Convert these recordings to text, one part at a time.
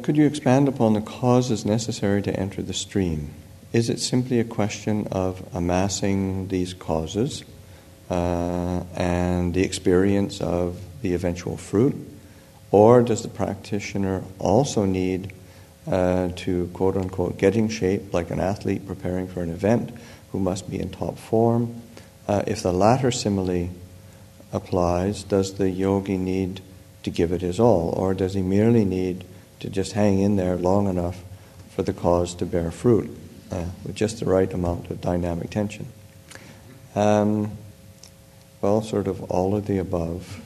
could you expand upon the causes necessary to enter the stream? Is it simply a question of amassing these causes and the experience of the eventual fruit? Or does the practitioner also need to, quote-unquote, get in shape like an athlete preparing for an event who must be in top form? If the latter simile applies, does the yogi need to give it his all? Or does he merely need to just hang in there long enough for the cause to bear fruit with just the right amount of dynamic tension? Well, sort of all of the above.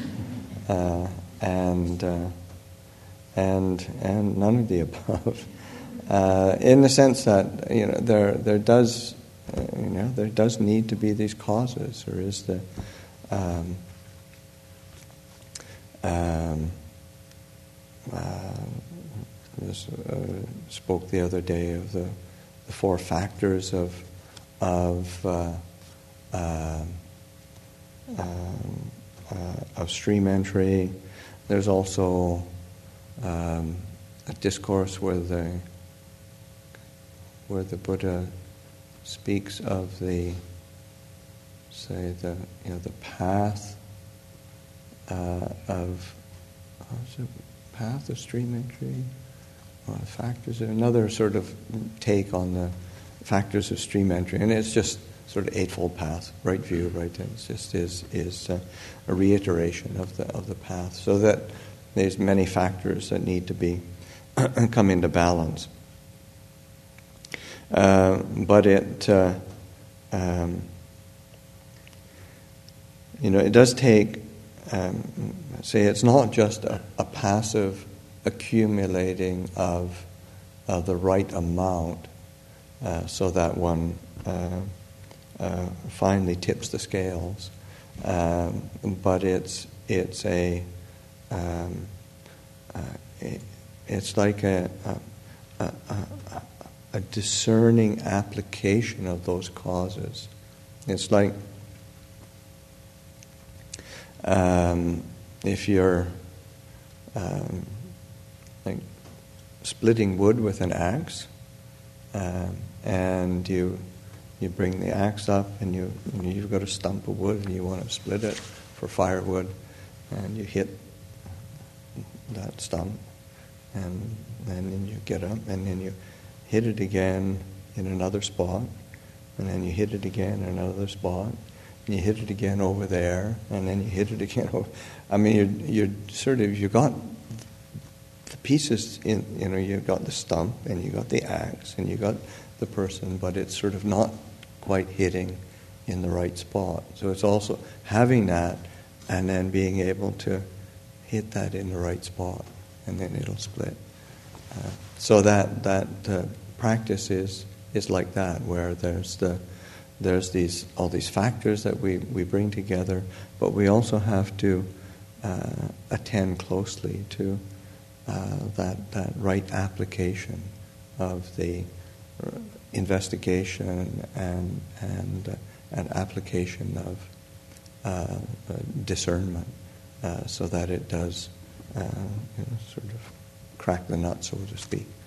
And none of the above, in the sense that there does need to be these causes. There is the spoke the other day of the four factors of stream entry. There's also a discourse where the Buddha speaks of the path path of stream entry, or factors. Another sort of take on the factors of stream entry, and it's just sort of eightfold path, right view, right. It just is a reiteration of the path, so that there's many factors that need to be come into balance. But it it does take. Say it's not just a passive accumulating of the right amount, so that one finally tips the scales, but it's like a discerning application of those causes. It's like if you're like splitting wood with an axe, and you bring the axe up, and you've got a stump of wood, and you want to split it for firewood, and you hit that stump, and then you get up, and then you hit it again in another spot, and then you hit it again in another spot, and you hit it again over there, and then you hit it again over. I mean, you're sort of, you got the pieces in, you got the stump, and you got the axe, and you got the person, but it's sort of not quite hitting in the right spot. So it's also having that, and then being able to hit that in the right spot, and then it'll split. So that practice is like that, where there's all these factors that we bring together, but we also have to attend closely to that right application of the investigation and application of discernment, so that it does sort of crack the nut, so to speak.